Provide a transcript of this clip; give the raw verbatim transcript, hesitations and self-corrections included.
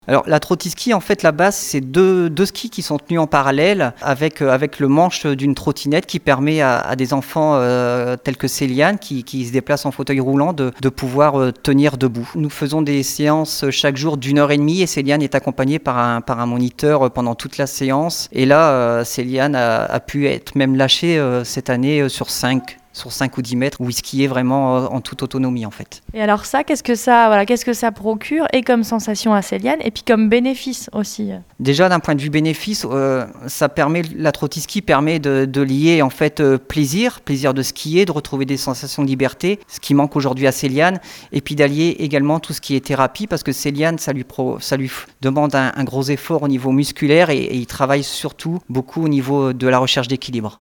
Alors la trottiski, en fait, la base, c'est deux, deux skis qui sont tenus en parallèle avec, euh, avec le manche d'une trottinette qui permet à, à des enfants euh, tels que Céliane, qui, qui se déplacent en fauteuil roulant, de, de pouvoir euh, tenir debout. Nous faisons des séances chaque jour d'une heure et demie et Céliane est accompagnée par un, par un moniteur pendant toute la séance. Et là, euh, Céliane a, a pu être même lâchée euh, cette année euh, sur cinq sur cinq ou dix mètres, où il skiait vraiment euh, en toute autonomie en fait. Et alors ça, qu'est-ce que ça, voilà, qu'est-ce que ça procure et comme sensation à Céliane et puis comme bénéfice aussi? Déjà d'un point de vue bénéfice, euh, ça permet, la trottiski permet de, de lier en fait euh, plaisir, plaisir de skier, de retrouver des sensations de liberté, ce qui manque aujourd'hui à Céliane, et puis d'allier également tout ce qui est thérapie, parce que Céliane, ça lui, pro, ça lui demande un, un gros effort au niveau musculaire et, et il travaille surtout beaucoup au niveau de la recherche d'équilibre.